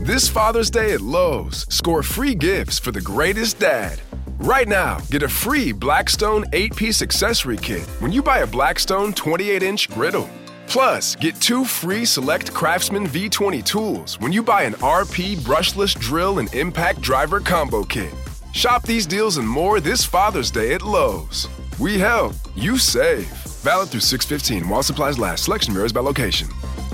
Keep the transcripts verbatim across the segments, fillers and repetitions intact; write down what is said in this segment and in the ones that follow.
This Father's Day at Lowe's, score free gifts for the greatest dad. Right now, get a free Blackstone eight-piece accessory kit when you buy a Blackstone twenty-eight inch griddle. Plus, get two free select Craftsman V twenty tools when you buy an R P brushless drill and impact driver combo kit. Shop these deals and more this Father's Day at Lowe's. We help, you save. Valid through six fifteen while supplies last. Selection varies by location.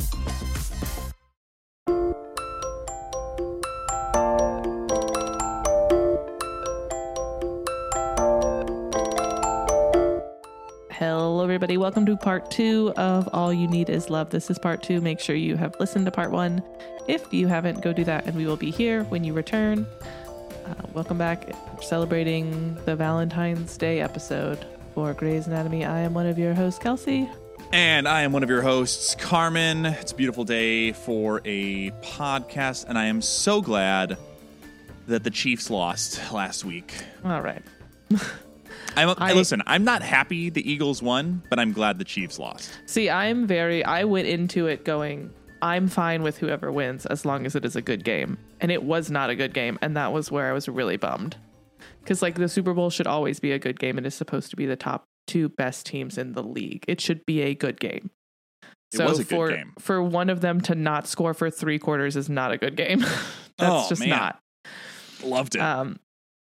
Hello, everybody. Welcome to part two of All You Need Is Love. This is part two. Make sure you have listened to part one. If you haven't, go do that, and we will be here when you return. Uh, welcome back. We're celebrating the Valentine's Day episode for Grey's Anatomy. I am one of your hosts, Kelsey. And I am one of your hosts, Carmen. It's a beautiful day for a podcast, and I am so glad that the Chiefs lost last week. All right. I'm, I, listen, I'm not happy the Eagles won, but I'm glad the Chiefs lost. See, I'm very, I went into it going, I'm fine with whoever wins as long as it is a good game. And it was not a good game. And that was where I was really bummed. Because, like, the Super Bowl should always be a good game. It is supposed to be the top two best teams in the league. It should be a good game. It so was a good for, game. For one of them to not score for three quarters is not a good game. That's oh, just man. not. Loved it. Um,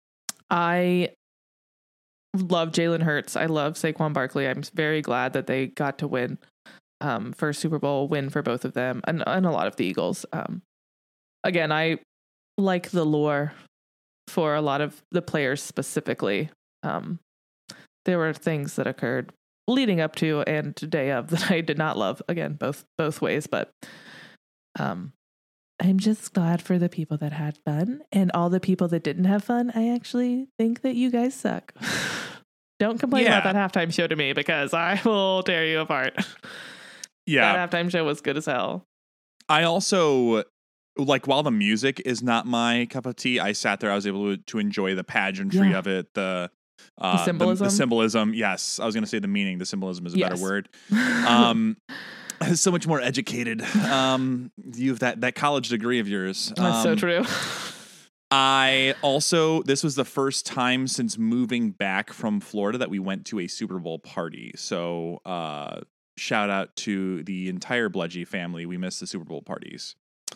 I love Jalen Hurts. I love Saquon Barkley. I'm very glad that they got to win. Um, for Super Bowl win for both of them and, and a lot of the Eagles. Um, again, I like the lore for a lot of the players specifically. Um, there were things that occurred leading up to and day of that I did not love. Again, both both ways, but um, I'm just glad for the people that had fun, and all the people that didn't have fun. I actually think that you guys suck. Don't complain yeah. about that halftime show to me, because I will tear you apart. Yeah. That halftime show was good as hell. I also, like, while the music is not my cup of tea, I sat there, I was able to, to enjoy the pageantry yeah. of it, the, uh, the symbolism. The, the symbolism. Yes. I was going to say the meaning. The symbolism is a yes. better word. Um, so much more educated. Um, you have that, that college degree of yours. That's um, so true. I also, this was the first time since moving back from Florida that we went to a Super Bowl party. So, uh, shout out to the entire Bludgy family. We missed the Super Bowl parties.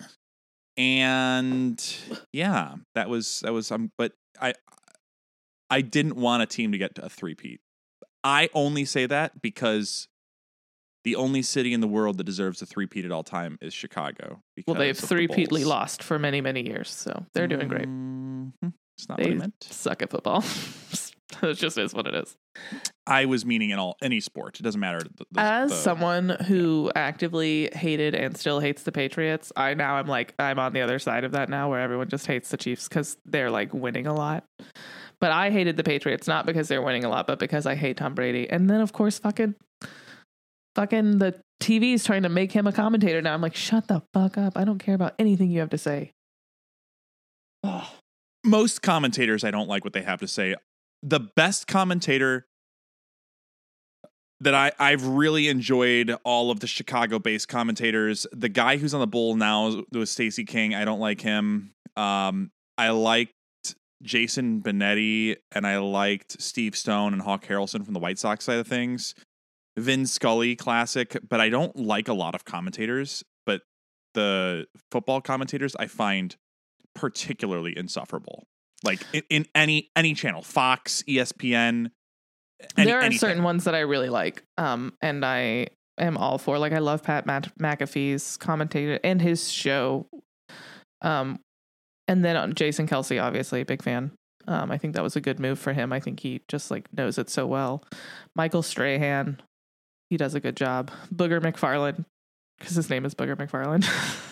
And yeah, that was, that was, um, but I, I didn't want a team to get to a three-peat. I only say that because the only city in the world that deserves a three-peat at all time is Chicago. Well, they've the three-peatly lost for many, many years, so they're doing great. Mm-hmm. It's not they what I meant. Suck at football. It just is what it is. I was meaning in all any sport. It doesn't matter. The, the, As the, someone who yeah. actively hated and still hates the Patriots, I now I'm like I'm on the other side of that now, where everyone just hates the Chiefs because they're like winning a lot. But I hated the Patriots not because they're winning a lot, but because I hate Tom Brady. And then of course, fucking, fucking the T V is trying to make him a commentator now. I'm like, shut the fuck up! I don't care about anything you have to say. Oh. Most commentators, I don't like what they have to say. The best commentator that I, I've really enjoyed all of the Chicago-based commentators. The guy who's on the Bull now was Stacey King. I don't like him. Um, I liked Jason Benetti, and I liked Steve Stone and Hawk Harrelson from the White Sox side of things. Vin Scully, classic, but I don't like a lot of commentators. But the football commentators I find particularly insufferable. Like in, in any any channel, Fox, E S P N. Any, there are anything. certain ones that I really like, um, and I am all for. Like I love Pat Mac- McAfee's commentator and his show, um, and then on Jason Kelsey, obviously, big fan. Um, I think that was a good move for him. I think he just like knows it so well. Michael Strahan, he does a good job. Booger McFarland, because his name is Booger McFarland.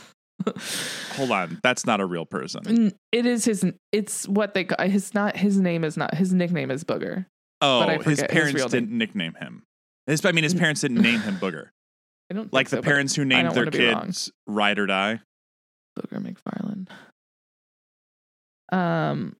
Hold on, that's not a real person. It is his. It's what they. His not. His name is not. His nickname is Booger. Oh, his parents his didn't name. nickname him. His, I mean, his parents didn't name him Booger. I don't think like so, the parents who named their kids Ride or Die. Booger McFarland. Um,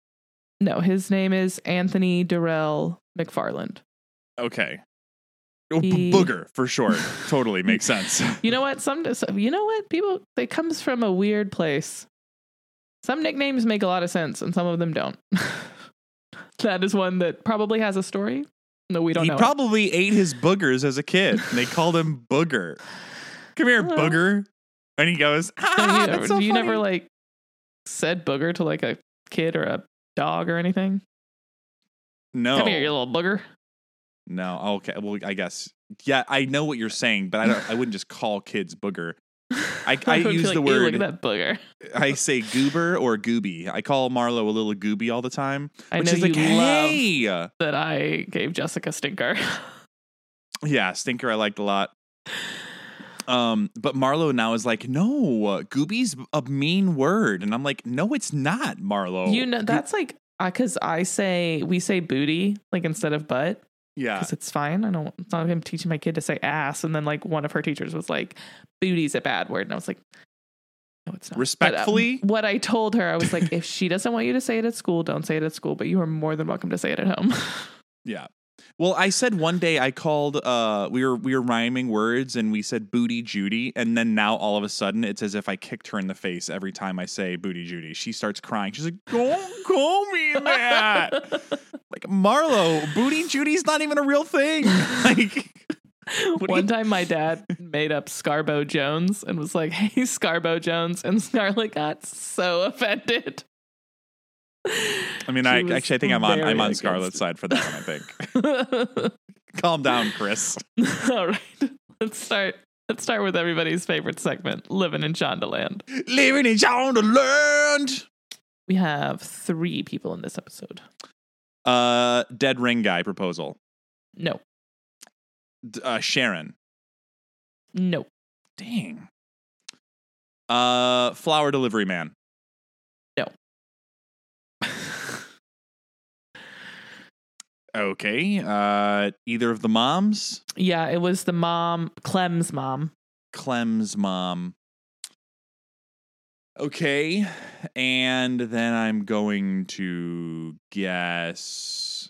no, his name is Anthony Durrell McFarland. Okay. Oh, b- booger for short. Totally makes sense. You know what? Some, you know what? People, it comes from a weird place. Some nicknames make a lot of sense and some of them don't. That is one that probably has a story. No, we don't he know. He probably it. ate his boogers as a kid. And they called him Booger. Come here, Well, Booger. And he goes, ah, you, that's so you funny. never like said booger to like a kid or a dog or anything? No. Come here, you little booger. No. Okay. Well, I guess. Yeah, I know what you're saying, but I don't. I wouldn't just call kids booger. I, I use like, the "Ew, word. look at that booger. I say goober or gooby. I call Marlo a little gooby all the time. I Which know is you like, hey. love that I gave Jessica Stinker. Yeah, Stinker I liked a lot. Um, but Marlo now is like, no, gooby's a mean word, and I'm like, no, it's not, Marlo. You know, that's like because I say we say booty like instead of butt. Yeah, because it's fine. I don't. It's not him teaching my kid to say ass. And then like one of her teachers was like, "Booty's a bad word," and I was like, "No, it's not." Respectfully, but, um, what I told her, I was like, "If she doesn't want you to say it at school, don't say it at school. But you are more than welcome to say it at home." Yeah. Well, I said one day I called. Uh, we were we were rhyming words, and we said Booty Judy, and then now all of a sudden it's as if I kicked her in the face every time I say Booty Judy. She starts crying. She's like, "Don't call me that." Like, Marlo, Booty Judy's not even a real thing. Like, one time my dad made up Scarbo Jones and was like, "Hey, Scarbo Jones," and Scarlett got so offended. I mean, I actually I think I'm on I'm on Scarlett's side for that one, I think. Calm down, Chris. All right. Let's start let's start with everybody's favorite segment, Living in Shondaland. Living in Shondaland. We have three people in this episode. Uh dead ring guy proposal. No. D- uh Sharon. No. Dang. Uh flower delivery man. No. Okay. Uh either of the moms? Yeah, it was the mom, Clem's mom. Clem's mom. Okay. And then I'm going to guess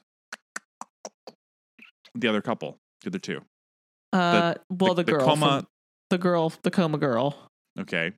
the other couple. The other two. Uh well the, the girl coma- from, the girl the coma girl. Okay.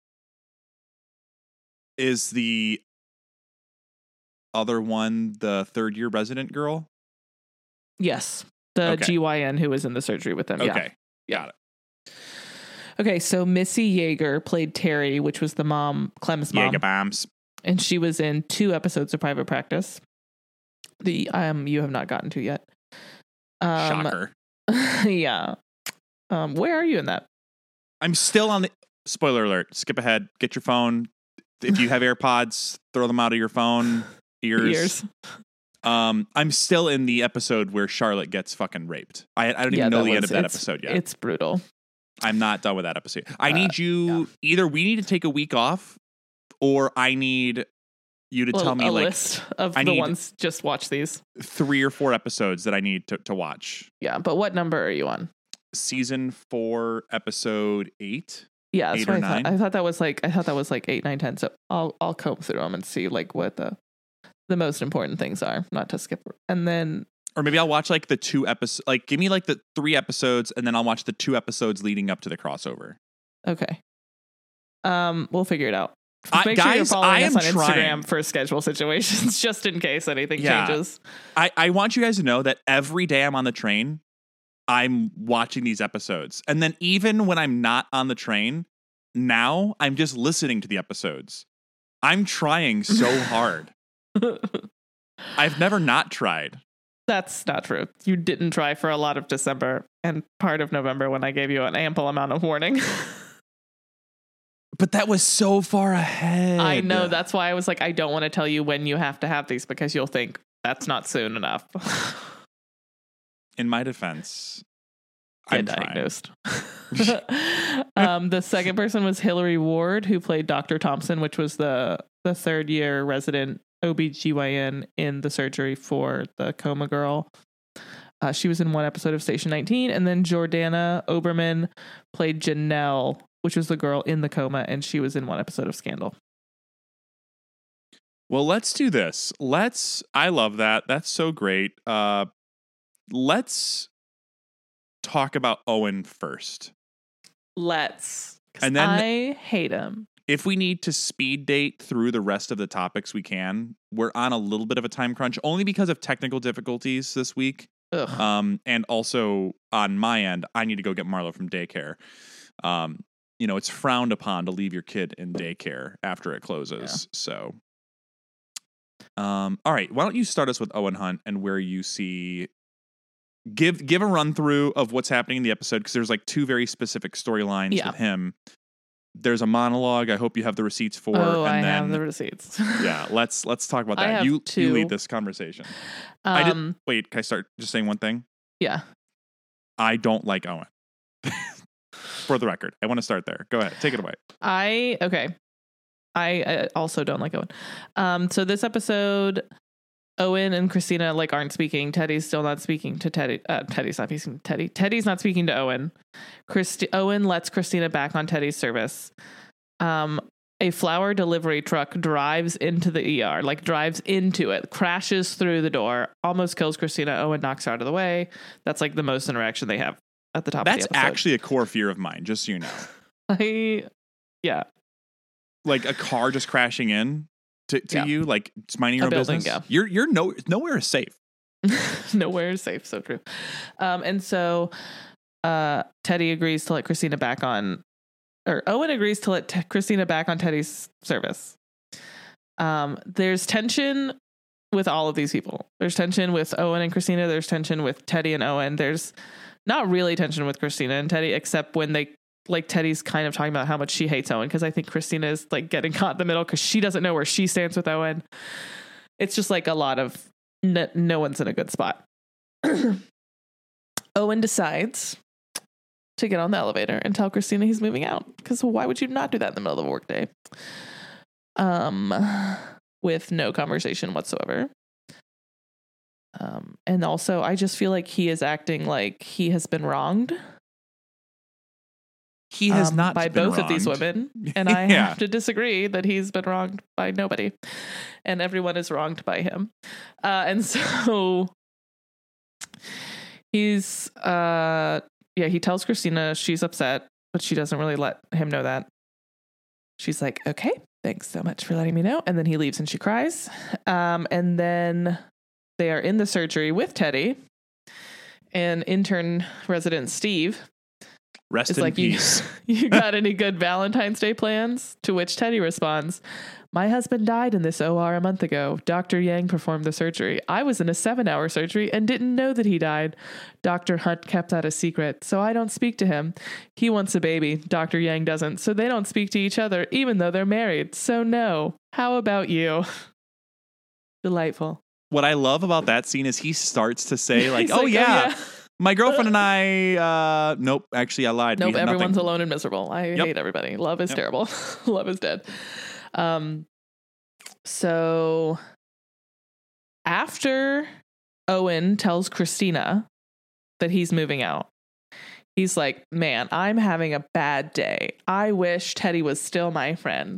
Is the other one the third year resident girl? Yes. The Okay. G Y N who was in the surgery with them. Okay. Yeah. Got it. Okay, so Missy Yeager played Terry, which was the mom, Clem's mom. Jaeger bombs. And she was in two episodes of Private Practice. The um you have not gotten to yet. Um, Shocker. yeah. Um, where are you in that? I'm still on the spoiler alert. Skip ahead. Get your phone. If you have AirPods, throw them out of your phone. Ears. Ears. Um, I'm still in the episode where Charlotte gets fucking raped. I I don't Yeah, even know that the was- end of that it's- episode yet. It's brutal. I'm not done with that episode. I Uh, need you either we need to take a week off, or I need you to Well, tell me a like list of I the need- ones. Just watch these. three or four episodes that I need to, to watch. Yeah, but what number are you on? Season four, episode eight. Yeah, that's Eight what or I thought. nine? I thought that was like I thought that was like eight, nine, ten. So I'll I'll comb through them and see like what the the most important things are, not to skip. And then Or maybe I'll watch like the two episodes. Like, give me like the three episodes, and then I'll watch the two episodes leading up to the crossover. okay, um, we'll figure it out. I- Make sure you're guys, following I us am on Instagram trying. for schedule situations, just in case anything Yeah. changes. I, I want you guys to know that every day I'm on the train, I'm watching these episodes. And then even when I'm not on the train, now I'm just listening to the episodes. I'm trying so hard. I've never not tried. That's not true. You didn't try for a lot of December and part of November when I gave you an ample amount of warning. But that was so far ahead. I know. That's why I was like, I don't want to tell you when you have to have these because you'll think that's not soon enough. In my defense, Get I'm trying. diagnosed. um, the second person was Hillary Ward, who played Doctor Thompson, which was the, the third year resident O B G Y N in the surgery for the coma girl. Uh, she was in one episode of Station nineteen. And then Jordana Oberman played Janelle, which was the girl in the coma, and she was in one episode of Scandal. Well, let's do this. Let's, I love that. That's so great. Uh, let's talk about Owen first. Let's. And then I hate him. If we need to speed date through the rest of the topics, we can. We're on a little bit of a time crunch, only because of technical difficulties this week. Ugh. Um, and also on my end, I need to go get Marlo from daycare. Um, you know, it's frowned upon to leave your kid in daycare after it closes. Yeah. So, um, all right. Why don't you start us with Owen Hunt and where you see... Give give a run through of what's happening in the episode, because there's like two very specific storylines yeah. with him. There's a monologue. I hope you have the receipts for. Oh, and I then, have the receipts. yeah, let's let's talk about I that. have You two. you lead this conversation. Um, I did. Wait, can I start just saying one thing? Yeah. I don't like Owen. For the record, I want to start there. Go ahead, take it away. I okay. I uh, also don't like Owen. Um, so this episode, Owen and Christina like aren't speaking. Teddy's still not speaking to Teddy. Uh, Teddy's not speaking to Teddy. Teddy's not speaking to Owen. Christi- Owen lets Christina back on Teddy's service. Um, a flower delivery truck drives into the E R, like drives into it, crashes through the door, almost kills Christina. Owen knocks her out of the way. That's like the most interaction they have at the top That's of the episode. That's actually a core fear of mine, just so you know. I, yeah. Like a car just crashing in. To, to yeah. you, like it's minding your a own building, business. Yeah. You're you're no nowhere is safe. Nowhere is safe. So true. Um, and so uh, Teddy agrees to let Christina back on, or Owen agrees to let T- Christina back on Teddy's service. Um, there's tension with all of these people. There's tension with Owen and Christina. There's tension with Teddy and Owen. There's not really tension with Christina and Teddy, except when they. Like Teddy's kind of talking about how much she hates Owen, because I think Christina is like getting caught in the middle because she doesn't know where she stands with Owen. It's just like a lot of n- no one's in a good spot. Owen decides to get on the elevator and tell Christina he's moving out, because why would you not do that in the middle of the workday? Um, with no conversation whatsoever. Um, and also I just feel like he is acting like he has been wronged. He has um, not by been both wronged. of these women, and I yeah. have to disagree that he's been wronged by nobody, and everyone is wronged by him. Uh, and so he's, uh, yeah, he tells Christina she's upset, but she doesn't really let him know that. She's like, "Okay, thanks so much for letting me know," and then he leaves, and she cries. Um, and then they are in the surgery with Teddy, and intern resident Steve. Rest it's in like, peace. You, you got any good Valentine's Day plans? To which Teddy responds, "My husband died in this O R a month ago. Doctor Yang performed the surgery. I was in a seven hour surgery and didn't know that he died. Doctor Hunt kept that a secret, so I don't speak to him. He wants a baby. Doctor Yang doesn't, so they don't speak to each other, even though they're married. So no. How about you?" Delightful. What I love about that scene is he starts to say like, oh, like, yeah. oh yeah. My girlfriend and I, uh, nope, actually I lied. Nope, everyone's nothing. alone and miserable. I Yep. hate everybody. Love is Yep. terrible. Love is dead. Um, so after Owen tells Christina that he's moving out, he's like, "Man, I'm having a bad day. I wish Teddy was still my friend."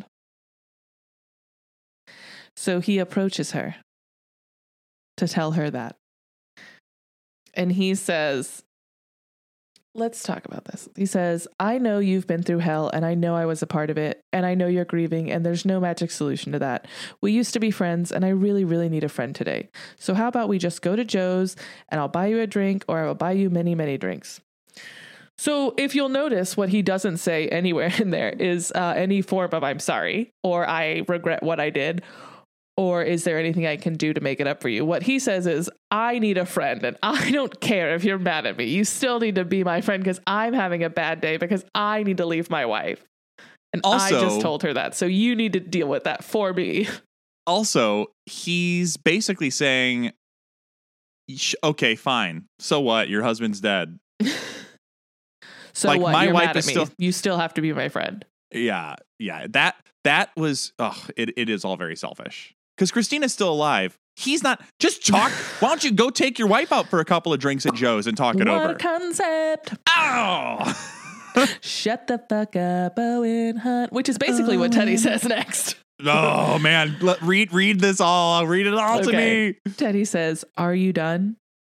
So he approaches her to tell her that. And he says, let's talk about this. He says, "I know you've been through hell, and I know I was a part of it, and I know you're grieving, and there's no magic solution to that. We used to be friends, and I really, really need a friend today. So how about we just go to Joe's, and I'll buy you a drink, or I will buy you many, many drinks." So if you'll notice, what he doesn't say anywhere in there is uh, any form of "I'm sorry," or "I regret what I did," or "Is there anything I can do to make it up for you?" What he says is, "I need a friend, and I don't care if you're mad at me. You still need to be my friend, because I'm having a bad day because I need to leave my wife. And Also- I just told her that. So you need to deal with that for me." Also, he's basically saying, "Sh- okay, fine. So what? Your husband's dead." So Like, what? my You're wife mad at is me. still- You still have to be my friend. Yeah, yeah. That that was, oh, it, it is all very selfish. Because Christina's still alive. He's not. Just talk. Why don't you go take your wife out for a couple of drinks at Joe's and talk it What over? a concept. Ow! Shut the fuck up, Owen Hunt. Which is basically what Teddy says next. Oh man, Let, read read this all. Read it all Okay. to me. Teddy says, "Are you done?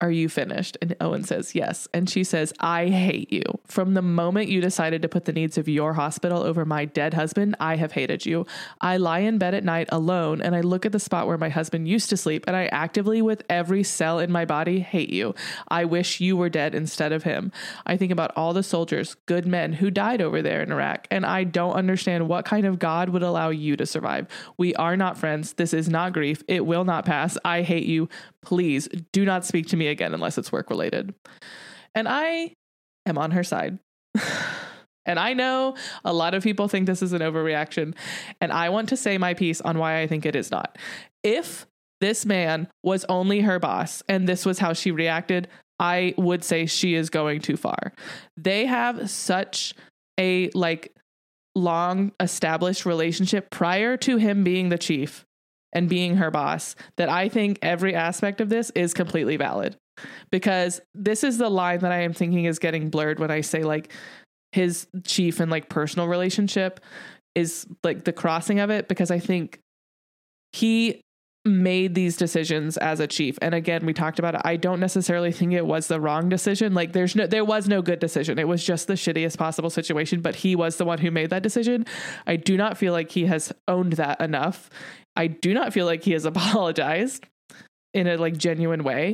are you finished? And Owen says, yes. And she says, I hate you. From the moment you decided to put the needs of your hospital over my dead husband, I have hated you. I lie in bed at night alone and I look at the spot where my husband used to sleep and I actively, with every cell in my body, hate you. I wish you were dead instead of him. I think about all the soldiers, good men who died over there in Iraq, and I don't understand what kind of God would allow you to survive. We are not friends. This is not grief. It will not pass. I hate you. Please do not speak to me again unless it's work related. And I am on her side. And I know a lot of people think this is an overreaction. And I want to say my piece on why I think it is not. If this man was only her boss and this was how she reacted, I would say she is going too far. They have such a like long established relationship prior to him being the chief and being her boss that I think every aspect of this is completely valid, because this is the line that I am thinking is getting blurred when I say like his chief and like personal relationship is like the crossing of it, because I think he made these decisions as a chief. And again, we talked about it. I don't necessarily think it was the wrong decision. Like there's no, there was no good decision. It was just the shittiest possible situation, but he was the one who made that decision. I do not feel like he has owned that enough. I do not feel like he has apologized in a like genuine way.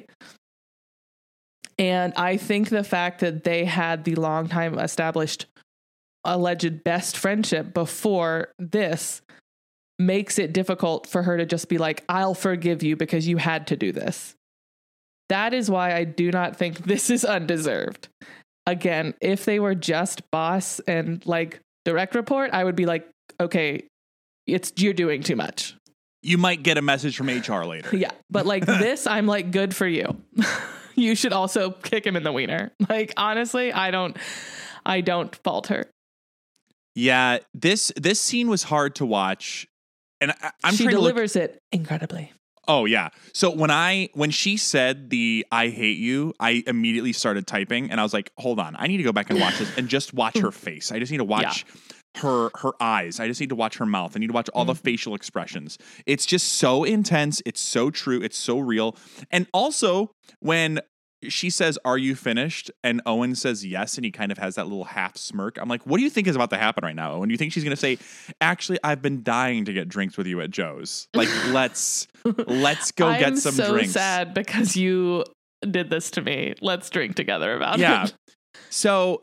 And I think the fact that they had the long time established alleged best friendship before this makes it difficult for her to just be like, I'll forgive you because you had to do this. That is why I do not think this is undeserved. Again, if they were just boss and like direct report, I would be like, okay, it's you're doing too much. You might get a message from H R later. Yeah. But like this, I'm like, good for you. You should also kick him in the wiener. Like, honestly, I don't, I don't fault her. Yeah. This, this scene was hard to watch. And I, I'm she trying delivers to look, it incredibly. Oh yeah. So when I when she said the I hate you, I immediately started typing and I was like, hold on, I need to go back and watch this and just watch her face. I just need to watch yeah. her her eyes. I just need to watch her mouth. I need to watch all mm-hmm. the facial expressions. It's just so intense. It's so true. It's so real. And also when she says, are you finished? And Owen says yes. And he kind of has that little half smirk. I'm like, what do you think is about to happen right now, Owen? Do you think she's going to say, actually, I've been dying to get drinks with you at Joe's. Like, let's, let's go I'm get some so drinks. I'm so sad because you did this to me. Let's drink together about yeah. it. Yeah. So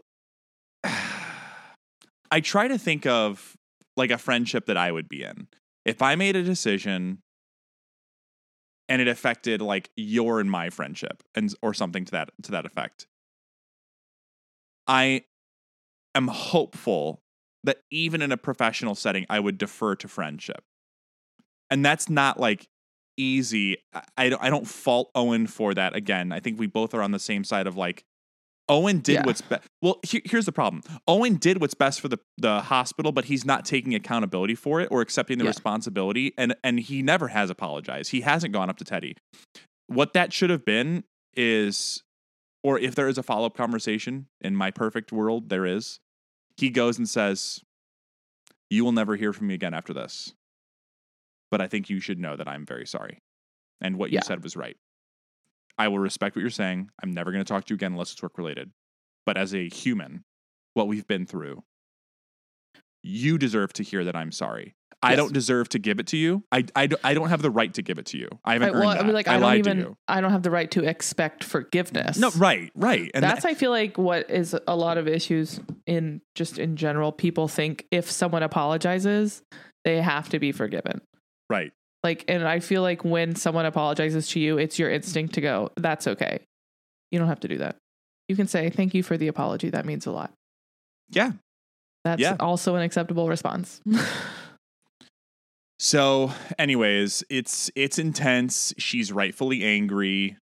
I try to think of like a friendship that I would be in. If I made a decision and it affected like your and my friendship and or something to that to that effect, I am hopeful that even in a professional setting, I would defer to friendship. And that's not like easy. I, I, don't, I don't fault Owen for that. Again, I think we both are on the same side of like, Owen did yeah. what's best. Well, he- here's the problem. Owen did what's best for the, the hospital, but he's not taking accountability for it or accepting the yeah. responsibility. And, and he never has apologized. He hasn't gone up to Teddy. What that should have been is, or if there is a follow-up conversation, in my perfect world, there is, he goes and says, you will never hear from me again after this. But I think you should know that I'm very sorry. And what you yeah. said was right. I will respect what you're saying. I'm never going to talk to you again unless it's work related. But as a human, what we've been through, you deserve to hear that I'm sorry. Yes. I don't deserve to give it to you. I, I, I don't have the right to give it to you. I haven't I, well, earned that. I mean, like, I, I don't even, I don't have the right to expect forgiveness. No, right, right. And that's, that, I feel like, what is a lot of issues in just in general. People think if someone apologizes, they have to be forgiven. Right. Like, and I feel like when someone apologizes to you, it's your instinct to go, that's okay. You don't have to do that. You can say, thank you for the apology. That means a lot. Yeah. That's yeah. also an acceptable response. So anyways, it's, it's intense. She's rightfully angry.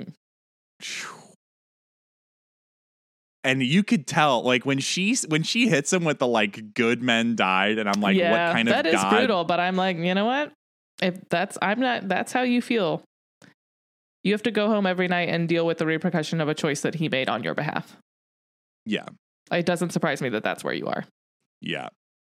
And you could tell, like, when she when she hits him with the like good men died, and I'm like, yeah, what kind of that is God? brutal. But I'm like, you know what? If that's I'm not that's how you feel. You have to go home every night and deal with the repercussion of a choice that he made on your behalf. Yeah, it doesn't surprise me that that's where you are. Yeah.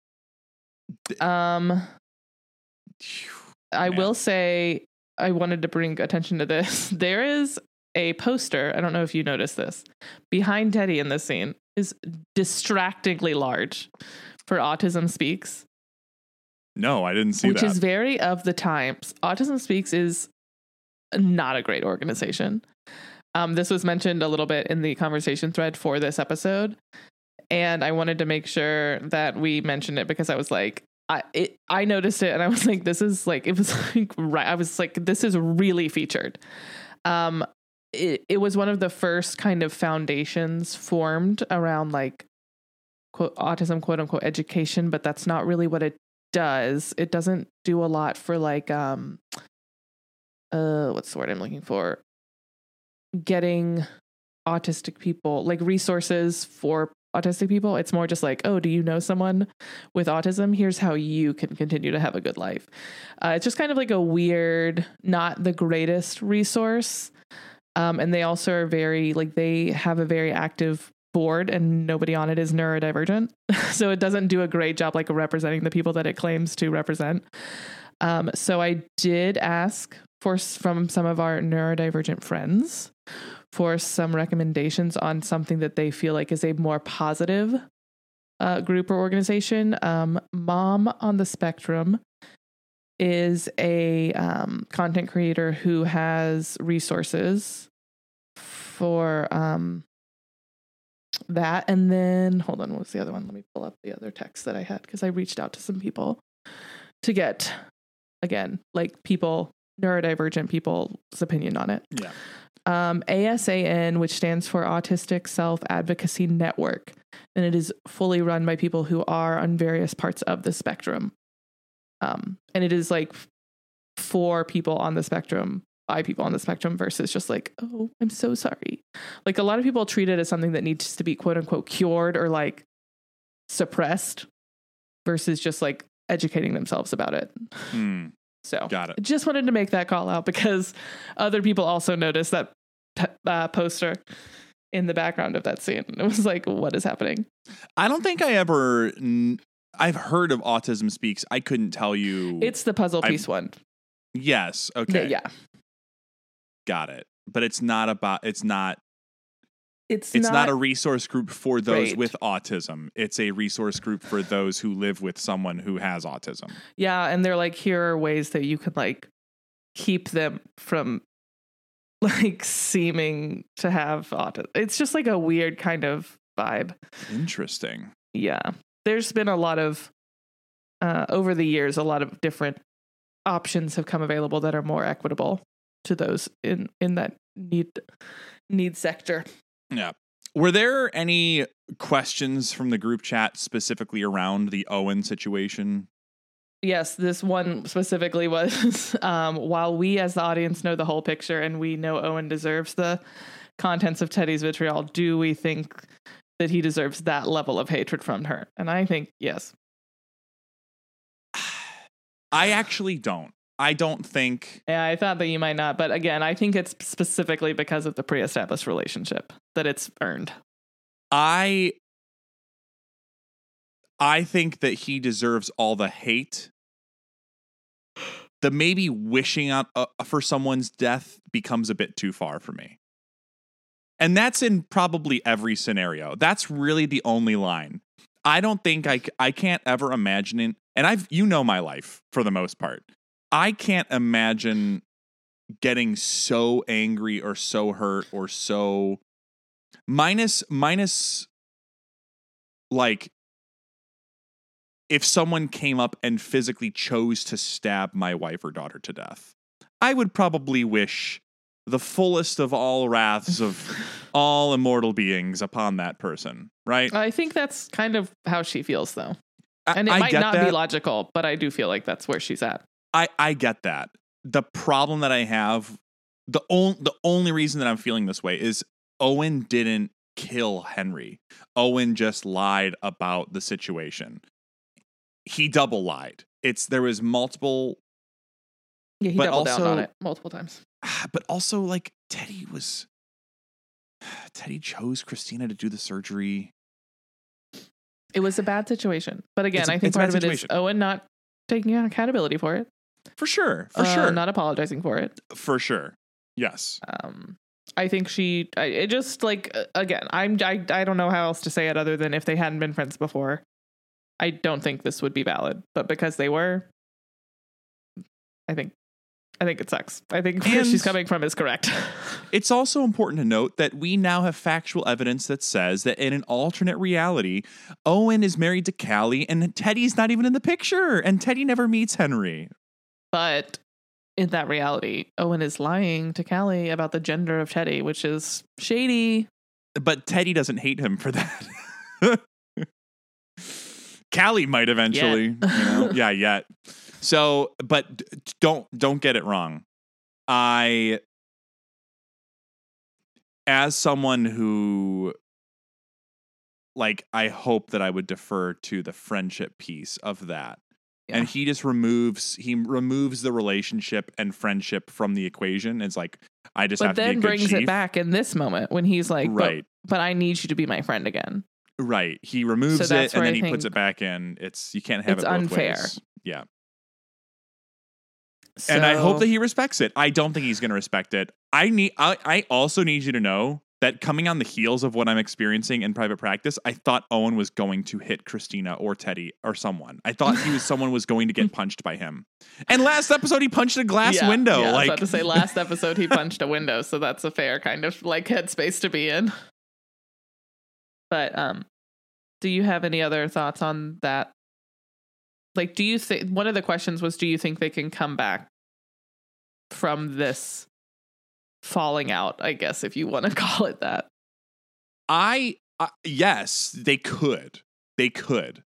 Um, I Man. will say I wanted to bring attention to this. There is a poster. I don't know if you noticed this. Behind Teddy in this scene is distractingly large for Autism Speaks. No, I didn't see which that. Which is very of the times. Autism Speaks is not a great organization. Um, this was mentioned a little bit in the conversation thread for this episode. And I wanted to make sure that we mentioned it because I was like, I it, I noticed it and I was like, this is like, it was like, right. I was like, this is really featured. Um, it, it was one of the first kind of foundations formed around like quote autism, quote unquote education, but that's not really what it does. It doesn't do a lot for like, um, uh, what's the word I'm looking for? Getting autistic people, like resources for autistic people. It's more just like, oh, do you know someone with autism? Here's how you can continue to have a good life. Uh, it's just kind of like a weird, not the greatest resource. Um, and they also are very, like, they have a very active board and nobody on it is neurodivergent. So it doesn't do a great job, like, representing the people that it claims to represent. Um, so I did ask for from some of our neurodivergent friends for some recommendations on something that they feel like is a more positive uh, group or organization. Um, Mom on the Spectrum is a um, content creator who has resources for um, that. And then, hold on, what was the other one? Let me pull up the other text that I had because I reached out to some people to get, again, like people, neurodivergent people's opinion on it. Yeah. Um, A S A N, which stands for Autistic Self-Advocacy Network, and it is fully run by people who are on various parts of the spectrum. Um, and it is like for people on the spectrum, by people on the spectrum versus just like, oh, I'm so sorry. Like a lot of people treat it as something that needs to be quote unquote cured or like suppressed versus just like educating themselves about it. Hmm. So got it. Just wanted to make that call out because other people also noticed that uh, poster in the background of that scene. It was like, what is happening? I don't think I ever, I've heard of Autism Speaks. I couldn't tell you. It's the puzzle piece I've, one. Yes. Okay. Yeah, yeah. Got it. But it's not about, it's not, It's, it's not, not a resource group for those right. with autism. It's a resource group for those who live with someone who has autism. Yeah. And they're like, here are ways that you can like keep them from like seeming to have autism. It's just like a weird kind of vibe. Interesting. Yeah. There's been a lot of, uh, over the years, a lot of different options have come available that are more equitable to those in, in that need, need sector. Yeah. Were there any questions from the group chat specifically around the Owen situation? Yes, this one specifically was, um, while we as the audience know the whole picture and we know Owen deserves the contents of Teddy's vitriol, do we think that he deserves that level of hatred from her? And I think yes. I actually don't. I don't think. Yeah, I thought that you might not. But again, I think it's specifically because of the pre-established relationship that it's earned. I I think that he deserves all the hate. The maybe wishing out uh, for someone's death becomes a bit too far for me. And that's in probably every scenario. That's really the only line. I don't think I, I can't ever imagine it. And I've, you know, my life for the most part. I can't imagine getting so angry or so hurt or so minus, minus like if someone came up and physically chose to stab my wife or daughter to death, I would probably wish the fullest of all wraths of all immortal beings upon that person, right? I think that's kind of how she feels, though. I, and it I might get not that. be logical, but I do feel like that's where she's at. I, I get that. The problem that I have, the, on, the only reason that I'm feeling this way is Owen didn't kill Henry. Owen just lied about the situation. He double lied. It's there was multiple. Yeah, he but doubled also, down on it multiple times. But also, like Teddy was, Teddy chose Christina to do the surgery. It was a bad situation, but again, It's a- I think it's a part bad of it is situation. Owen not taking accountability for it, For sure, for uh, sure, not apologizing for it. for sure. Yes. Um, I think she, I, it just like, again, I'm, I, I don't know how else to say it other than if they hadn't been friends before, I don't think this would be valid, but because they were, I think, I think it sucks. I think where And she's coming from is correct. It's also important to note that we now have factual evidence that says that in an alternate reality, Owen is married to Callie and Teddy's not even in the picture, and Teddy never meets Henry. But in that reality, Owen is lying to Callie about the gender of Teddy, which is shady. But Teddy doesn't hate him for that. Callie might eventually, Yet. you know? Yeah, yet. So, but d- don't don't get it wrong. I, as someone who, like, I hope that I would defer to the friendship piece of that. Yeah. And he just removes he removes the relationship and friendship from the equation. It's like, I just But have to be then a good brings chief. it back in this moment when he's like, Right. but, but I need you to be my friend again. Right. He removes So it that's and where then I he puts think it back in. It's you can't have it's it both unfair. ways. Yeah. And I hope So- that he respects it. I don't think he's going to respect it. I need. I, I also need you to know that coming on the heels of what I'm experiencing in private practice, I thought Owen was going to hit Christina or Teddy or someone. I thought he was someone was going to get punched by him. And last episode, he punched a glass yeah, window. Yeah, I was like about to say last episode he punched a window, so that's a fair kind of like headspace to be in. But um, do you have any other thoughts on that? Like, do you think one of the questions was, do you think they can come back from this falling out? I guess if you want to call it that. I uh, yes, they could. They could.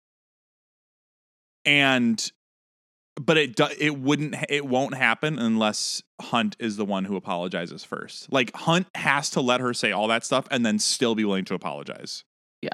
And but it do, it wouldn't it won't happen unless Hunt is the one who apologizes first. Like Hunt has to let her say all that stuff and then still be willing to apologize. Yeah.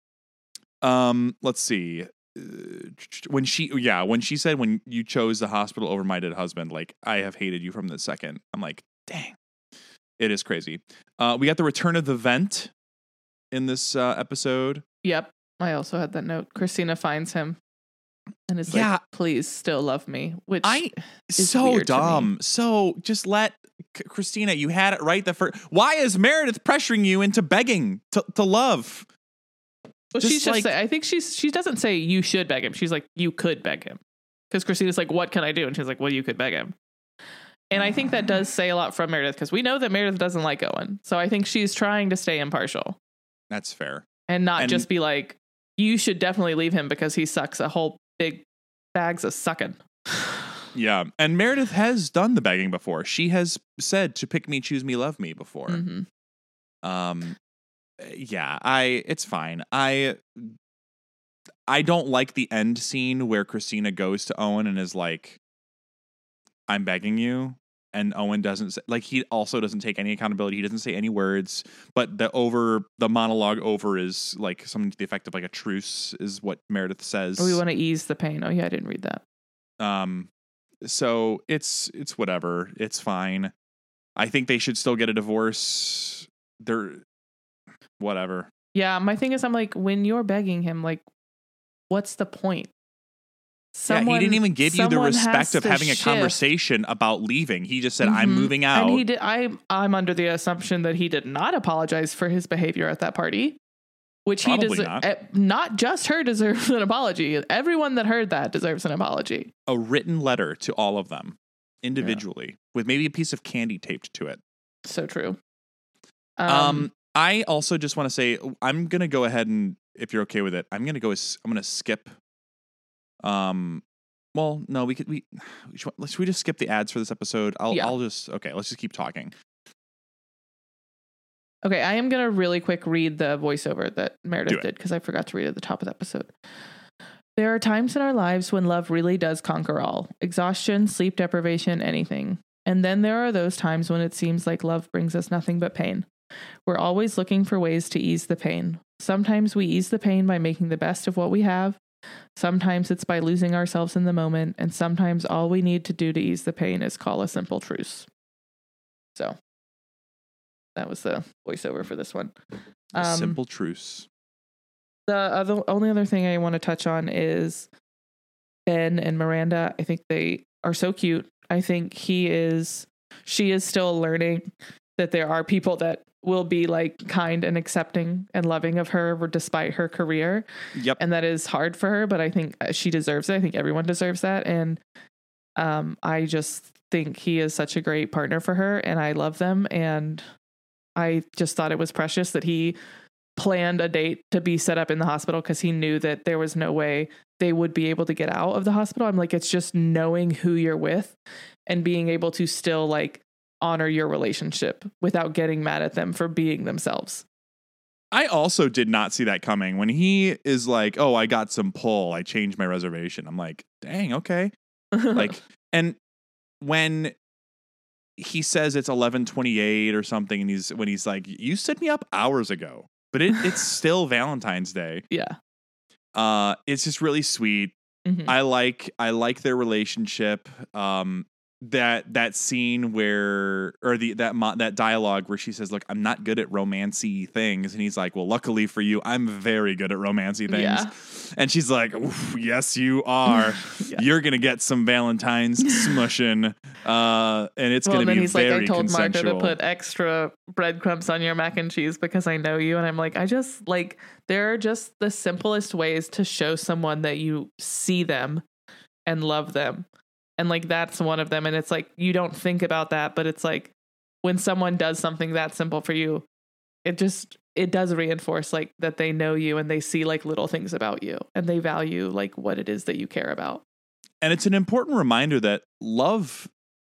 Um, let's see. Uh, when she yeah, when she said when you chose the hospital over my dead husband, like I have hated you from the second. I'm like, dang. It is crazy. Uh, we got the return of the vent in this uh, episode. Yep. I also had that note. Christina finds him and is Yeah. like, please still love me, which I is so weird to me. dumb. So just let C- Christina. You had it right the first. Why is Meredith pressuring you into begging to, to love? Well, Just she's just like- say, I think she's she doesn't say you should beg him. She's like, you could beg him. Because Christina's like, what can I do? And she's like, well, you could beg him. And I think that does say a lot from Meredith because we know that Meredith doesn't like Owen. So I think she's trying to stay impartial That's fair. and not And- just be like, you should definitely leave him because he sucks a whole big bags of sucking. Yeah, and Meredith has done the begging before. She has said to pick me, choose me, love me before. Mm-hmm. Um, yeah, I. It's fine. I. I don't like the end scene where Christina goes to Owen and is like, "I'm begging you," and Owen doesn't say, like he also doesn't take any accountability. He doesn't say any words, but the over the monologue over is like something to the effect of like a truce is what Meredith says. We want to ease the pain. Oh yeah, I didn't read that. Um, so it's it's whatever. It's fine. I think they should still get a divorce. They're whatever. Yeah, my thing is, I'm like, when you're begging him, like, what's the point? yeah, he didn't even give you the someone respect has of to having a shift. conversation about leaving. He just said, "I'm Mhm. moving out." And he did. I I'm under the assumption that he did not apologize for his behavior at that party, which Probably he does. not. Not. not just her deserves an apology. Everyone that heard that deserves an apology. A written letter to all of them individually with maybe a piece of candy taped to it. So true. Um, Um, I also just want to say I'm gonna go ahead and, if you're okay with it, I'm gonna go. as- I'm gonna skip. Um, well, no, we could we. Should we, should we just skip the ads for this episode? I'll Yeah. I'll just okay. Let's just keep talking. okay, I am gonna really quick read the voiceover that Do Meredith it. did because I forgot to read it at the top of the episode. There are times in our lives when love really does conquer all: exhaustion, sleep deprivation, anything. And then there are those times when it seems like love brings us nothing but pain. We're always looking for ways to ease the pain. Sometimes we ease the pain by making the best of what we have. Sometimes it's by losing ourselves in the moment. And sometimes all we need to do to ease the pain is call a simple truce. So that was the voiceover for this one. A Um, simple truce. The other, only other thing I want to touch on is Ben and Miranda. I think they are so cute. I think he is, she is still learning that there are people that will be like kind and accepting and loving of her despite her career. Yep. And that is hard for her, but I think she deserves it. I think everyone deserves that. And um, I just think he is such a great partner for her, and I love them. And I just thought it was precious that he planned a date to be set up in the hospital because he knew that there was no way they would be able to get out of the hospital. I'm like, it's just knowing who you're with and being able to still like honor your relationship without getting mad at them for being themselves. I also did not see that coming. When he is like, oh, I got some pull, I changed my reservation. I'm like, dang, okay. Like, and when he says it's eleven twenty-eight or something, and he's when he's like, you set me up hours ago, but it, it's still Valentine's Day. Yeah. Uh, it's just really sweet. Mm-hmm. I like, I like their relationship. Um, that that scene where or the that mo- that dialogue where she says, look, I'm not good at romancy things, and he's like, well, luckily for you, I'm very good at romancy things. Yeah. And she's like, yes you are. Yeah. You're gonna get some Valentine's smushing, uh and it's well, gonna and then be he's very like, I told consensual. Marta to put extra breadcrumbs on your mac and cheese because I know you. And I'm like, I just like there are just the simplest ways to show someone that you see them and love them. And like, that's one of them. And it's like, you don't think about that, but it's like when someone does something that simple for you, it just, it does reinforce like that they know you and they see like little things about you and they value like what it is that you care about. And it's an important reminder that love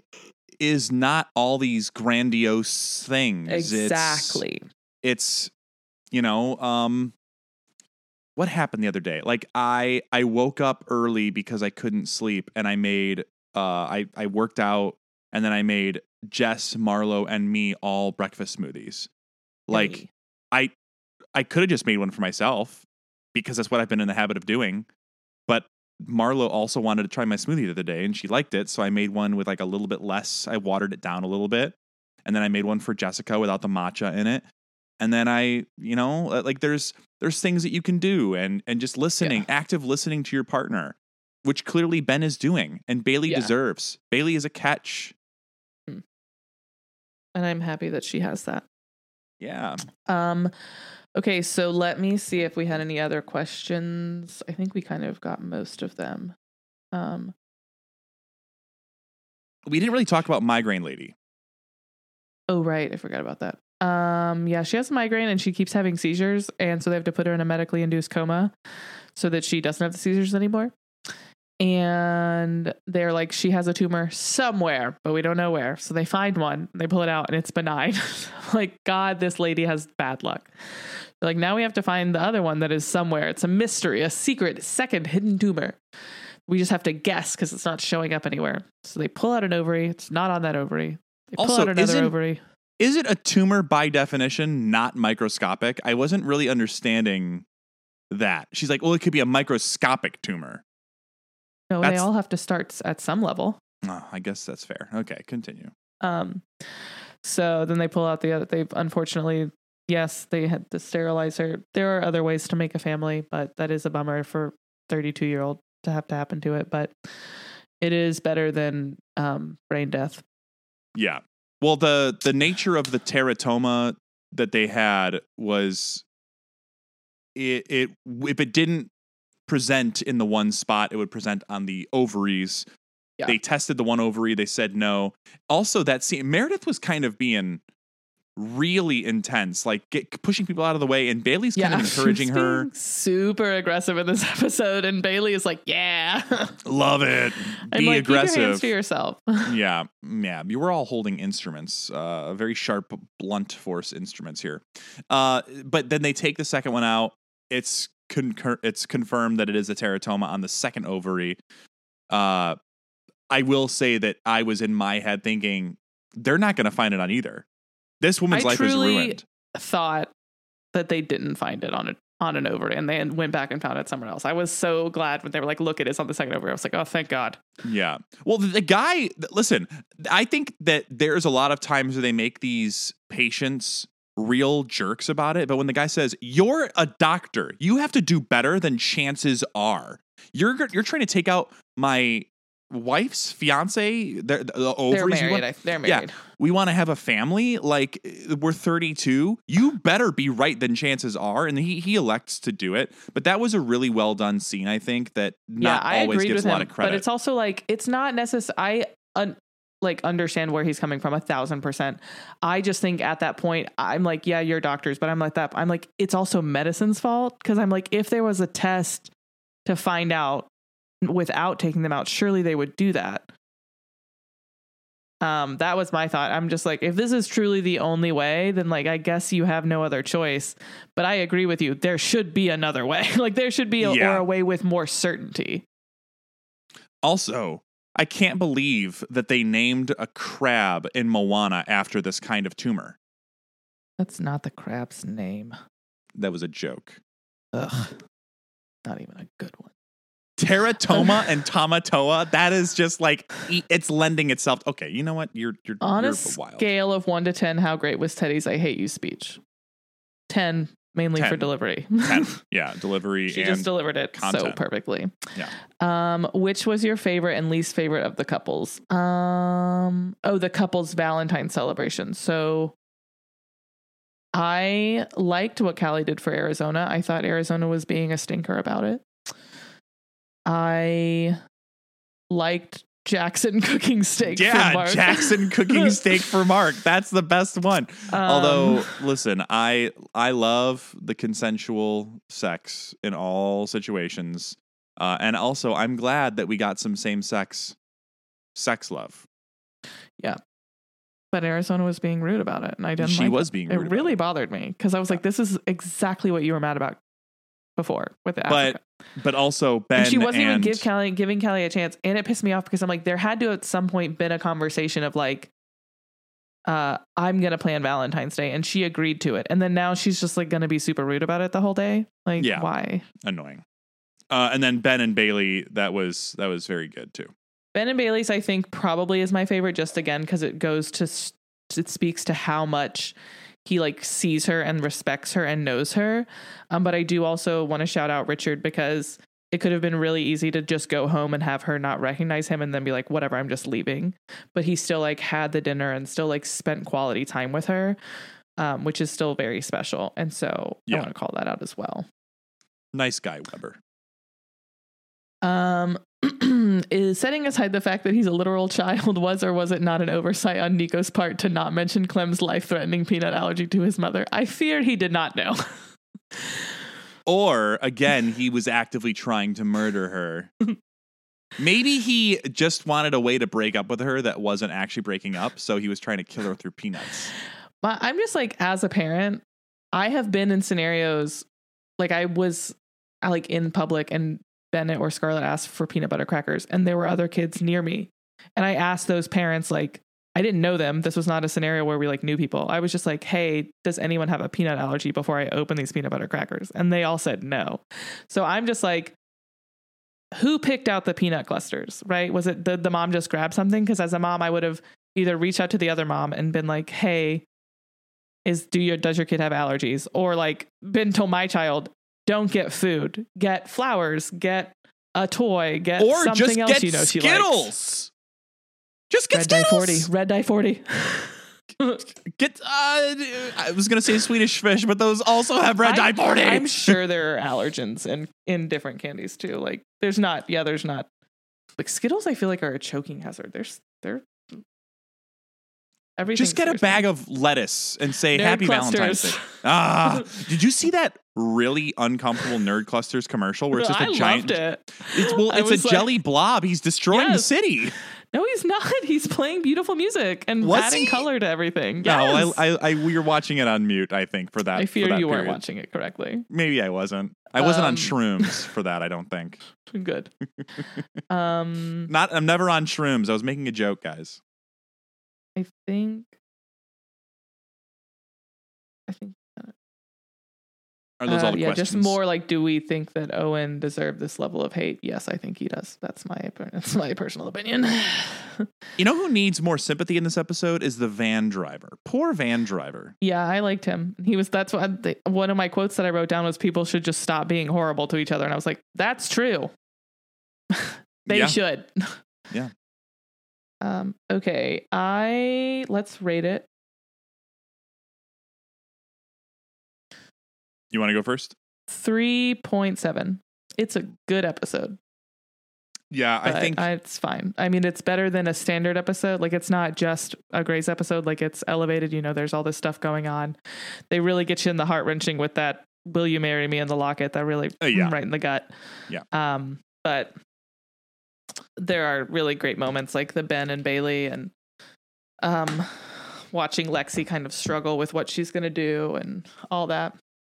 is not all these grandiose things. Exactly. It's, it's you know, um, what happened the other day? Like I, I woke up early because I couldn't sleep, and I made, uh, I, I worked out, and then I made Jess, Marlo, and me all breakfast smoothies. Like hey. I, I could have just made one for myself because that's what I've been in the habit of doing. But Marlo also wanted to try my smoothie the other day, and she liked it, so I made one with like a little bit less. I watered it down a little bit, and then I made one for Jessica without the matcha in it. And then I, you know, like there's there's things that you can do, and and just listening, yeah. active listening to your partner, which clearly Ben is doing, and Bailey yeah. deserves. Bailey is a catch. And I'm happy that she has that. Yeah. Um. Okay, so let me see if we had any other questions. I think we kind of got most of them. Um. We didn't really talk about Migraine Lady. Oh, right. I forgot about that. Um, yeah, she has a migraine and she keeps having seizures. And so they have to put her in a medically induced coma so that she doesn't have the seizures anymore. And they're like, she has a tumor somewhere, but we don't know where. So they find one, they pull it out, and it's benign. Like, God, this lady has bad luck. They're like, now we have to find the other one that is somewhere. It's a mystery, a secret, second hidden tumor. We just have to guess because it's not showing up anywhere. So they pull out an ovary. It's not on that ovary. They pull also, out another ovary. Is it a tumor by definition, not microscopic? I wasn't really understanding that. She's like, well, it could be a microscopic tumor. No, that's, they all have to start at some level. Oh, I guess that's fair. Okay, continue. Um, so then they pull out the other, they've unfortunately, yes, they had to sterilize her. There are other ways to make a family, but that is a bummer for thirty-two year old to have to happen to it. But it is better than um, brain death. Yeah. Well, the, the nature of the teratoma that they had was it, it if it didn't present in the one spot, it would present on the ovaries. Yeah. They tested the one ovary. They said no. Also, that scene, Meredith was kind of being really intense, like get, pushing people out of the way, and Bailey's kind yeah, of encouraging her. Super aggressive in this episode, and Bailey is like, "Yeah, love it. Be like, aggressive. Keep your hands to yourself." yeah, yeah. You were all holding instruments, uh, very sharp, blunt force instruments here. Uh, but then they take the second one out. It's concur- It's confirmed that it is a teratoma on the second ovary. Uh, I will say that I was in my head thinking they're not going to find it on either. This woman's I life is ruined. Thought that they didn't find it on a on an ovary, and they went back and found it somewhere else. I was so glad when they were like, "Look, it is on the second ovary." I was like, "Oh, thank God." Yeah. Well, the, the guy. Listen, I think that there's a lot of times where they make these patients real jerks about it, but when the guy says, "You're a doctor, you have to do better than chances are. You're you're trying to take out my wife's fiance, they're, the ovaries, They're married. Want, They're married. Yeah, we want to have a family. Like, we're thirty-two. You better be right than chances are. And he he elects to do it. But that was a really well done scene, I think, that not yeah, I always agreed gets with a lot him, of credit. but it's also like, it's not necessary. I un- like understand where he's coming from a thousand percent. I just think at that point, I'm like, yeah, you're doctors, but I'm like that. I'm like, it's also medicine's fault. Cause I'm like, if there was a test to find out without taking them out, surely they would do that. Um, that was my thought. I'm just like, if this is truly the only way, then like, I guess you have no other choice. But I agree with you. There should be another way. Like there should be a, Yeah. or a way with more certainty. Also, I can't believe that they named a crab in Moana after this kind of tumor. That's not the crab's name. That was a joke. Ugh. Not even a good one. Teratoma and Tamatoa, that is just like, it's lending itself. Okay, you know what? You're you're, On you're a wild. scale of one to ten, how great was Teddy's I Hate You speech? ten, mainly ten. for delivery. ten. Yeah, delivery She and just delivered it so content. perfectly. Yeah. Um, which was your favorite and least favorite of the couples? Um, oh, the couple's Valentine's celebration. So I liked what Callie did for Arizona. I thought Arizona was being a stinker about it. I liked Jackson cooking steak Yeah, for Mark. Jackson cooking steak for Mark. That's the best one. Um, Although, listen, I I love the consensual sex in all situations. Uh, and also, I'm glad that we got some same-sex sex love. Yeah. But Arizona was being rude about it, and I didn't She like was it. being It rude about really it. bothered me, because I was like, this is exactly what you were mad about before with the Africa. But but also, Ben And she wasn't even and- give Callie, giving Callie a chance. And it pissed me off because I'm like, there had to at some point been a conversation of like, uh, I'm going to plan Valentine's Day. And she agreed to it. And then now she's just like going to be super rude about it the whole day. Like, Yeah. why? annoying. Uh, and then Ben and Bailey, that was that was very good too. Ben and Bailey's, I think, probably is my favorite, just again, because it goes to, s- it speaks to how much he like sees her and respects her and knows her. Um, but I do also want to shout out Richard, because it could have been really easy to just go home and have her not recognize him and then be like, whatever, I'm just leaving. But he still like had the dinner and still like spent quality time with her, um, which is still very special. And so Yeah. I want to call that out as well. Nice guy, Weber. Um, is setting aside the fact that he's a literal child, was or was it not an oversight on Nico's part to not mention Clem's life-threatening peanut allergy to his mother? I fear he did not know. Or again, he was actively trying to murder her. Maybe he just wanted a way to break up with her that wasn't actually breaking up, so he was trying to kill her through peanuts. But I'm just like, as a parent, I have been in scenarios like I was uh, like in public and Bennett or Scarlett asked for peanut butter crackers and there were other kids near me. And I asked those parents, like, I didn't know them. This was not a scenario where we like knew people. I was just like, hey, does anyone have a peanut allergy before I open these peanut butter crackers? And they all said no. So I'm just like, who picked out the peanut clusters, right? Was it the, the mom just grabbed something? Because as a mom, I would have either reached out to the other mom and been like, hey, is do your does your kid have allergies? Or like been told my child, don't get food, get flowers, get a toy, get Or something just else get you know she likes. Skittles. Just get Red dye forty. Skittles. Red dye forty. Get. Uh, I was gonna say Swedish fish, but those also have red dye I'm- forty. I'm sure there are allergens in in different candies too. Like there's not. Yeah, there's not. Like Skittles, I feel like are a choking hazard. There's they're. Everything. Just get a bag of lettuce and say Nerd Happy clusters. Valentine's Day. Ah, did you see that really uncomfortable Nerd Clusters commercial where it's just a I giant? loved it. It's well, I it's a was like- jelly blob. He's destroying the Yes. city. No, he's not. He's playing beautiful music and Was adding he? color to everything. No, Yes. I, I, I, we were watching it on mute. I think for that. I for fear that you weren't period. watching it correctly. Maybe I wasn't. I wasn't on Um, shrooms for that. I don't think. Good. um, Not. I'm never on shrooms. I was making a joke, guys. I think. I think. Are those uh, all the yeah, questions? just more like, do we think that Owen deserved this level of hate? Yes, I think he does. That's my that's my personal opinion. You know who needs more sympathy in this episode is the van driver. Poor van driver. Yeah, I liked him. He was. That's what the, one of my quotes that I wrote down was, "People should just stop being horrible to each other." And I was like, that's true. They Yeah. should. Yeah. Um, okay. I let's rate it. You want to go first? three point seven. It's a good episode. Yeah, I think I, it's fine. I mean, it's better than a standard episode. Like, it's not just a Grey's episode. Like, it's elevated. You know, there's all this stuff going on. They really get you in the heart wrenching with that "Will you marry me?" in the locket. That really uh, yeah. right in the gut. Yeah. Um, but there are really great moments, like the Ben and Bailey, and um, watching Lexi kind of struggle with what she's going to do and all that.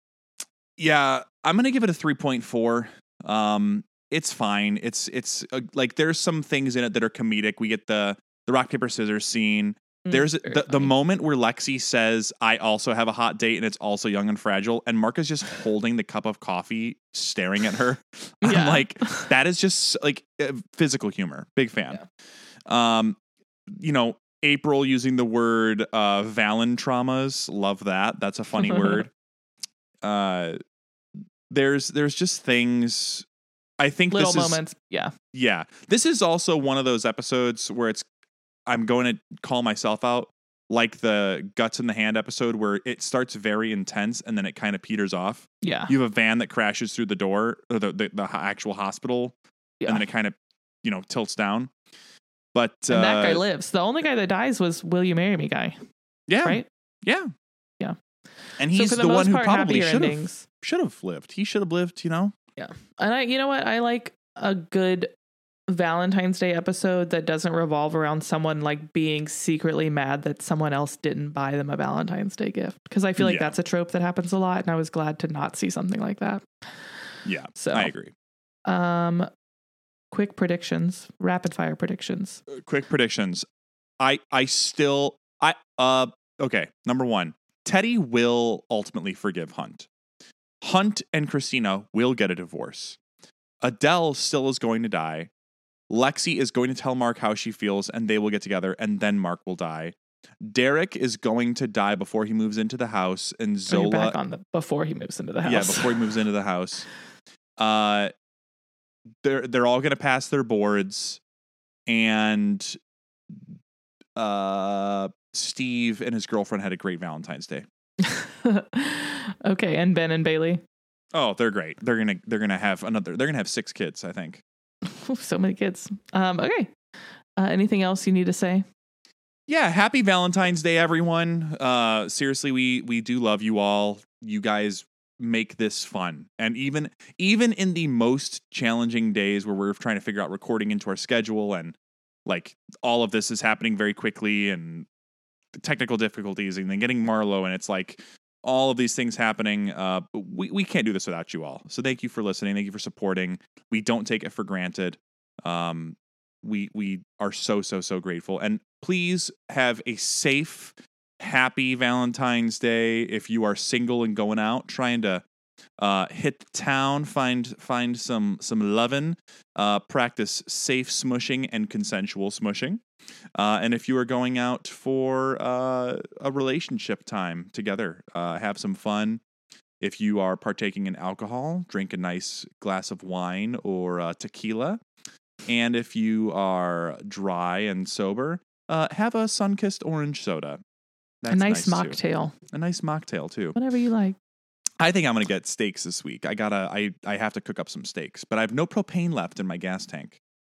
Yeah, I'm gonna give it a three point four. Um, it's fine. It's it's uh, like there's some things in it that are comedic. We get the the rock paper scissors scene. Mm, There's very the, the funny. moment where Lexi says, "I also have a hot date," and it's also Young and Fragile, and Mark is just holding the cup of coffee, staring at her. I'm Yeah. like, that is just like uh, physical humor. Big fan. Um, you know, April using the word uh, Valen traumas. Love that. That's a funny word. Uh, there's there's just things. I think Little this is, moments. Yeah. yeah. This is also one of those episodes where it's I'm going to call myself out, like the Guts in the Hand episode where it starts very intense and then it kind of peters off. Yeah. You have a van that crashes through the door, or the the, the actual hospital, Yeah. and then it kind of, you know, tilts down. But And uh, that guy lives. The only guy that dies was "Will you marry me?" guy. yeah, Right? yeah, Yeah. And So he's for the, the one most who part, probably happier should have endings. should have lived. He should have lived. You know. Yeah. And I, you know what? I like a good Valentine's Day episode that doesn't revolve around someone like being secretly mad that someone else didn't buy them a Valentine's Day gift. Because I feel like Yeah. that's a trope that happens a lot. And I was glad to not see something like that. Yeah, So I agree. Um, quick predictions, rapid fire predictions. Uh, quick predictions. I I still I uh okay. Number one, Teddy will ultimately forgive Hunt. Hunt and Christina will get a divorce. Adele still is going to die. Lexi is going to tell Mark how she feels, and they will get together, and then Mark will die. Derek is going to die before he moves into the house, and Oh, Zola you're back on the before he moves into the house. yeah, before he moves into the house. Uh, they're they're all gonna pass their boards, and uh, Steve and his girlfriend had a great Valentine's Day. Okay, and Ben and Bailey. Oh, they're great. They're gonna they're gonna have another. They're gonna have six kids, I think. So many kids. Um, okay. Uh, anything else you need to say? Yeah, happy Valentine's Day, everyone. Uh, seriously, we we do love you all. You guys make this fun, and even even in the most challenging days where we're trying to figure out recording into our schedule, and like all of this is happening very quickly, and technical difficulties, and then getting Marlo, and it's like all of these things happening. Uh, we we can't do this without you all. So thank you for listening. Thank you for supporting. We don't take it for granted. Um, we we are so so so grateful, and please have a safe, happy Valentine's Day. If you are single and going out, trying to uh, hit the town, find find some some lovin', uh, practice safe smushing and consensual smushing. Uh, and if you are going out for uh, a relationship time together, uh, have some fun. If you are partaking in alcohol, drink a nice glass of wine or uh, tequila. And if you are dry and sober, uh, have a sun-kissed orange soda. That's a nice, nice too. mocktail. A nice mocktail too. Whatever you like. I think I'm gonna get steaks this week. I gotta. I I have to cook up some steaks, but I have no propane left in my gas tank,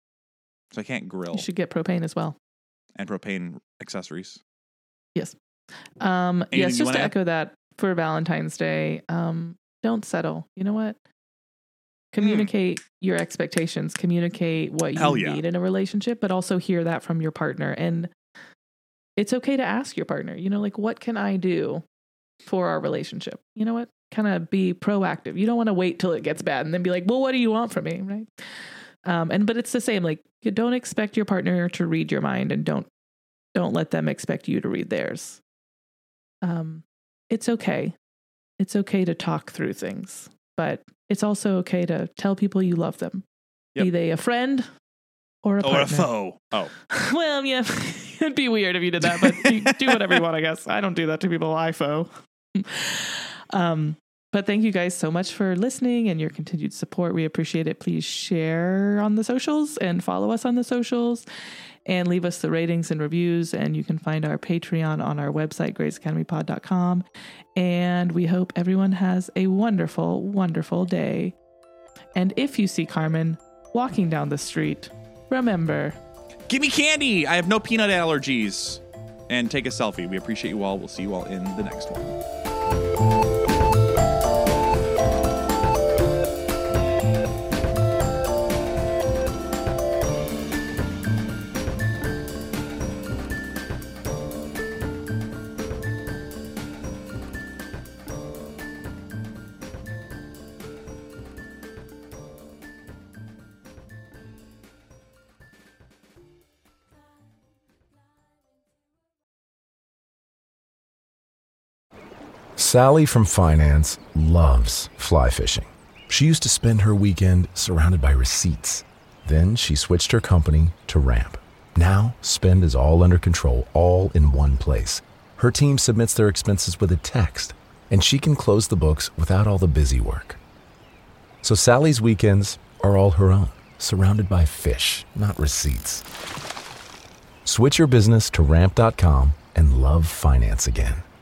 so I can't grill. You should get propane as well. And propane accessories. Yes. Um, Anything yes, you just wanna to add? echo that for Valentine's Day, um, don't settle. You know what? Communicate your expectations, communicate what you Hell yeah. need in a relationship, but also hear that from your partner. And it's okay to ask your partner, you know, like, what can I do for our relationship? You know what? Kind of be proactive. You don't want to wait till it gets bad and then be like, well, what do you want from me? Right. Um, and, but it's the same, like, you don't expect your partner to read your mind, and don't, don't let them expect you to read theirs. Um, it's okay. It's okay to talk through things, but it's also okay to tell people you love them. Yep. Be they a friend or a Or a partner. foe. Oh. Well, yeah, it'd be weird if you did that, but do, do whatever you want, I guess. I don't do that to people. I foe. um, But thank you guys so much for listening and your continued support. We appreciate it. Please share on the socials and follow us on the socials and leave us the ratings and reviews. And you can find our Patreon on our website, grace academy pod dot com. And we hope everyone has a wonderful, wonderful day. And if you see Carmen walking down the street, remember, give me candy. I have no peanut allergies. And take a selfie. We appreciate you all. We'll see you all in the next one. Sally from finance loves fly fishing. She used to spend her weekend surrounded by receipts. Then she switched her company to Ramp. Now, spend is all under control, all in one place. Her team submits their expenses with a text, and she can close the books without all the busy work. So Sally's weekends are all her own, surrounded by fish, not receipts. Switch your business to ramp dot com and love finance again.